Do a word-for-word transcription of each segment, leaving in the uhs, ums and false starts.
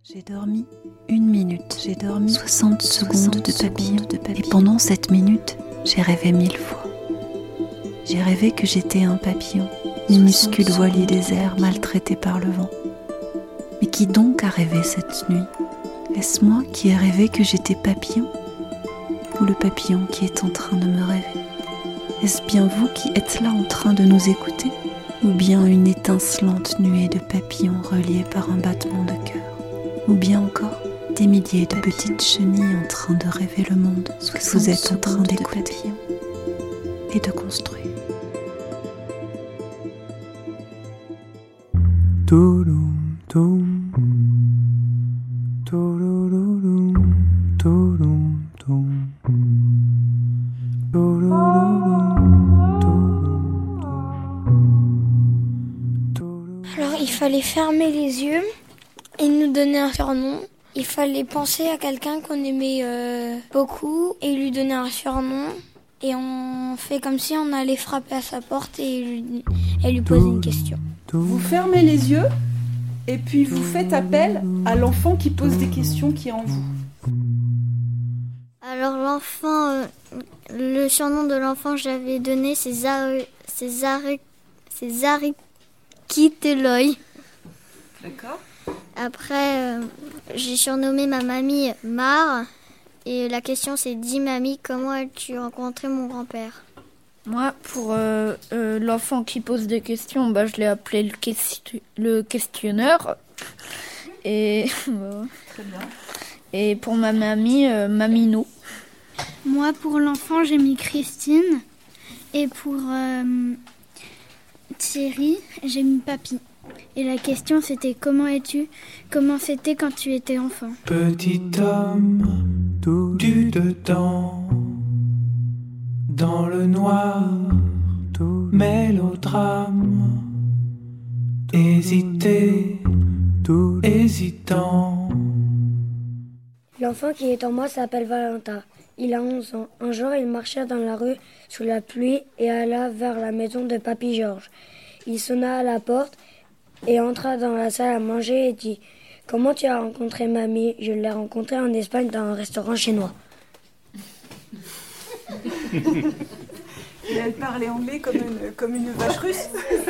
J'ai dormi une minute, j'ai dormi soixante secondes de papillon, de papillon. Et pendant cette minute, j'ai rêvé mille fois. J'ai rêvé que j'étais un papillon, minuscule voilier des airs maltraité par le vent. Mais qui donc a rêvé cette nuit ? Est-ce moi qui ai rêvé que j'étais papillon ? Ou le papillon qui est en train de me rêver ? Est-ce bien vous qui êtes là en train de nous écouter ? Ou bien une étincelante nuée de papillons reliés par un battement de cœur ? Ou bien encore des milliers de petites chenilles en train de rêver le monde que vous êtes en train d'écouter et de construire. Touloum, toum. Touloulouloum, touloum, toum. Touloulouloum, touloum, toum. Alors il fallait fermer les yeux et nous donner un surnom. Il fallait penser à quelqu'un qu'on aimait euh, beaucoup et lui donner un surnom. Et on fait comme si on allait frapper à sa porte et lui, et lui poser une question. Vous fermez les yeux et puis vous faites appel à l'enfant qui pose des questions qui est en vous. Alors l'enfant, euh, le surnom de l'enfant que j'avais donné, c'est Zari, c'est Zari, c'est Zari Kiteloy. D'accord. Après, euh, j'ai surnommé ma mamie Mar. Et la question c'est, dis mamie, comment as-tu rencontré mon grand-père ? Moi, pour euh, euh, l'enfant qui pose des questions, bah, je l'ai appelé le, question- le questionneur. Et, Très bien. et pour ma mamie, euh, Mamino. Moi, pour l'enfant, j'ai mis Christine. Et pour euh, Thierry, j'ai mis Papy. Et la question, c'était comment es-tu ? Comment c'était quand tu étais enfant ? Petit homme, du dedans, dans le noir, mélodrame, hésité, hésitant. L'enfant qui est en moi s'appelle Valentin. Il a onze ans. Un jour, il marcha dans la rue sous la pluie et alla vers la maison de Papy Georges. Il sonna à la porte et entra dans la salle à manger et dit « Comment tu as rencontré mamie ? Je l'ai rencontrée en Espagne dans un restaurant chinois. » Et elle parlait anglais comme une, comme une vache russe.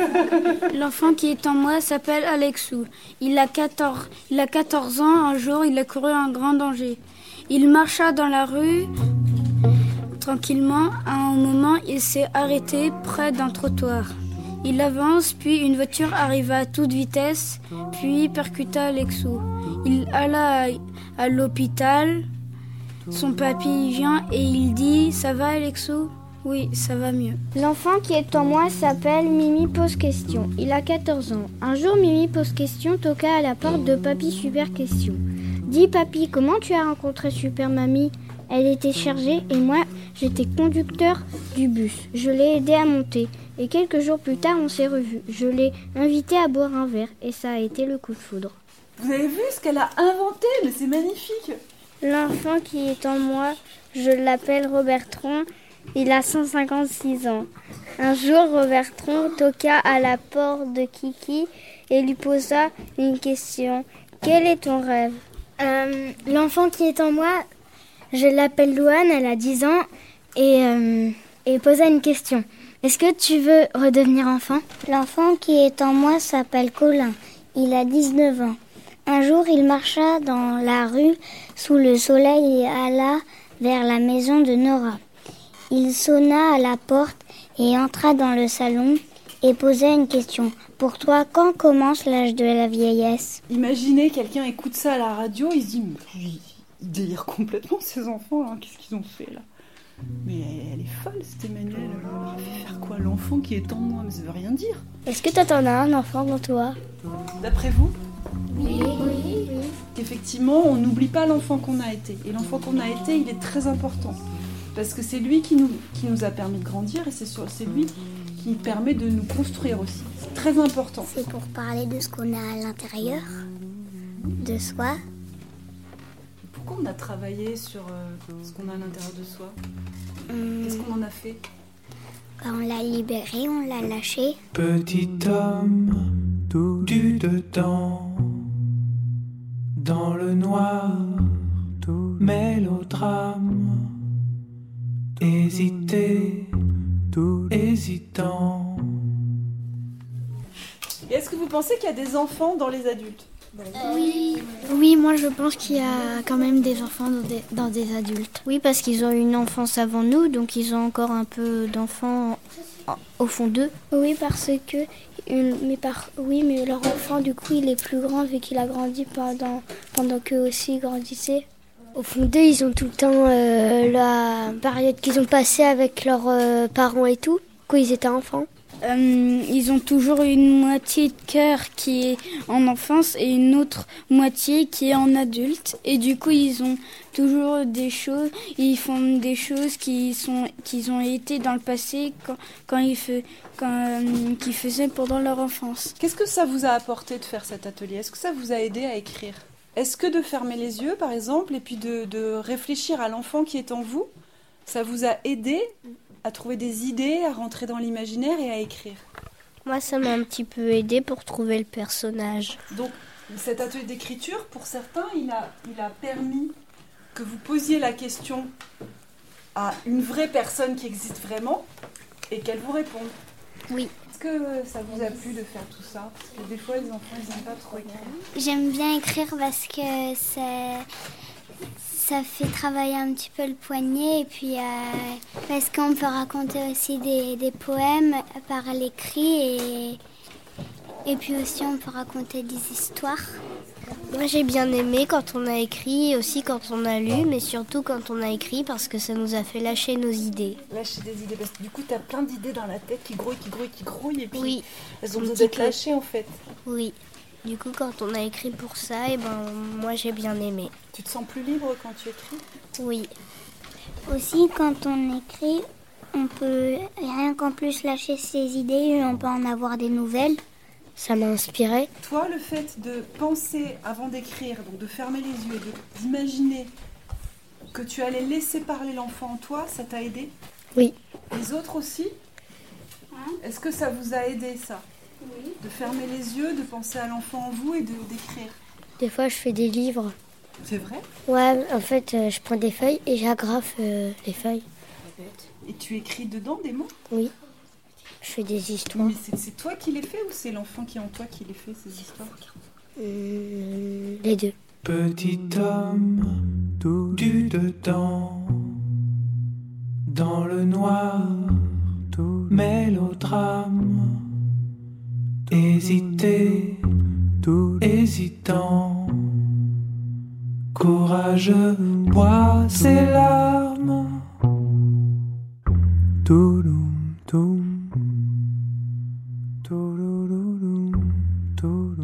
L'enfant qui est en moi s'appelle Alexou. Il a quatorze, il a quatorze ans. Un jour, il a couru un grand danger. Il marcha dans la rue tranquillement. À un moment, il s'est arrêté près d'un trottoir. Il avance, puis une voiture arriva à toute vitesse, puis percuta Alexou. Il alla à, à l'hôpital. Son papy vient et il dit « Ça va, Alexou ?» « Oui, ça va mieux. » L'enfant qui est en moi s'appelle Mimi pose question. Il a quatorze ans. Un jour, Mimi pose question toqua à la porte de Papy Super Question. « Dis Papy, comment tu as rencontré Super Mamie ? Elle était chargée et moi, j'étais conducteur du bus. Je l'ai aidé à monter. Et quelques jours plus tard, on s'est revus. Je l'ai invité à boire un verre et ça a été le coup de foudre. » Vous avez vu ce qu'elle a inventé ? Mais c'est magnifique. L'enfant qui est en moi, je l'appelle Robertron. Il a cent cinquante-six ans. Un jour, Robertron toqua à la porte de Kiki et lui posa une question. « Quel est ton rêve ?» euh, L'enfant qui est en moi, je l'appelle Louane, elle a dix ans et, euh, et posa une question. « Est-ce que tu veux redevenir enfant ?» L'enfant qui est en moi s'appelle Colin. Il a dix-neuf ans. Un jour, il marcha dans la rue sous le soleil et alla vers la maison de Nora. Il sonna à la porte et entra dans le salon et posa une question. « Pour toi, quand commence l'âge de la vieillesse ?» Imaginez, quelqu'un écoute ça à la radio, il se dit « Mais ils délirent complètement ces enfants, hein. Qu'est-ce qu'ils ont fait là ?» Mais elle est folle, cette Emmanuelle. Elle leur a fait faire quoi ? L'enfant qui est en moi, mais ça veut rien dire. Est-ce que toi, t'en as un enfant dans toi ? D'après vous ? Oui, oui, oui. Effectivement, on n'oublie pas l'enfant qu'on a été. Et l'enfant qu'on a été, il est très important. Parce que c'est lui qui nous, qui nous a permis de grandir et c'est, sur, c'est lui qui permet de nous construire aussi. C'est très important. C'est pour parler de ce qu'on a à l'intérieur de soi. Pourquoi on a travaillé sur euh, ce qu'on a à l'intérieur de soi ? Hum, Qu'est-ce qu'on en a fait ? Quand on l'a libéré, on l'a lâché. Petit homme, du dedans, dans le noir, tout mélodrame, hésiter, tout hésitant. Et est-ce que vous pensez qu'il y a des enfants dans les adultes ? Oui. Oui, moi je pense qu'il y a quand même des enfants dans des, dans des adultes. Oui, parce qu'ils ont eu une enfance avant nous, donc ils ont encore un peu d'enfants au fond d'eux. Oui, parce que une, mais par, oui, mais leur enfant, du coup, il est plus grand vu qu'il a grandi pendant, pendant qu'eux aussi grandissaient. Au fond d'eux, ils ont tout le temps euh, la période qu'ils ont passée avec leurs euh, parents et tout, quand ils étaient enfants. Euh, ils ont toujours une moitié de cœur qui est en enfance et une autre moitié qui est en adulte. Et du coup, ils ont toujours des choses, ils font des choses qui sont, qu'ils ont été dans le passé quand, quand ils, fe, quand, euh, qu'ils faisaient pendant leur enfance. Qu'est-ce que ça vous a apporté de faire cet atelier ? Est-ce que ça vous a aidé à écrire ? Est-ce que de fermer les yeux, par exemple, et puis de, de réfléchir à l'enfant qui est en vous, ça vous a aidé à trouver des idées, à rentrer dans l'imaginaire et à écrire ? Moi, ça m'a un petit peu aidé pour trouver le personnage. Donc, cet atelier d'écriture, pour certains, il a, il a permis que vous posiez la question à une vraie personne qui existe vraiment et qu'elle vous réponde. Oui. Est-ce que ça vous a plu de faire tout ça ? Parce que des fois, les enfants, ils n'aiment pas trop écrire. J'aime bien écrire parce que ça, ça fait travailler un petit peu le poignet et puis euh, parce qu'on peut raconter aussi des, des poèmes par l'écrit et, et puis aussi on peut raconter des histoires. Moi, j'ai bien aimé quand on a écrit, aussi quand on a lu, mais surtout quand on a écrit parce que ça nous a fait lâcher nos idées. Lâcher des idées, parce que du coup, tu as plein d'idées dans la tête qui grouillent, qui grouillent, qui grouillent, et puis Oui. elles ont besoin d'être lâchées en fait. Oui. Du coup, quand on a écrit pour ça, et ben, moi, j'ai bien aimé. Tu te sens plus libre quand tu écris ? Oui. Aussi, quand on écrit, on peut rien qu'en plus lâcher ses idées, on peut en avoir des nouvelles. Ça m'a inspiré. Toi, le fait de penser avant d'écrire, donc de fermer les yeux, de, d'imaginer que tu allais laisser parler l'enfant en toi, ça t'a aidé ? Oui. Les autres aussi ? Est-ce que ça vous a aidé, ça ? Oui. De fermer les yeux, de penser à l'enfant en vous et de, d'écrire ? Des fois, je fais des livres. C'est vrai ? Ouais, en fait, euh, je prends des feuilles et j'agrafe euh, les feuilles. Et tu écris dedans des mots ? Oui. Je fais des histoires. Mais c'est, c'est toi qui les fais ou c'est l'enfant qui est en toi qui les fait, ces histoires ? Mmh, les deux. Petit homme, tout du dedans, dans le noir, tout mélodrame, hésiter, tout hésitant, courageux, boit ses larmes, touloum, toum, touloulouloum, touloum.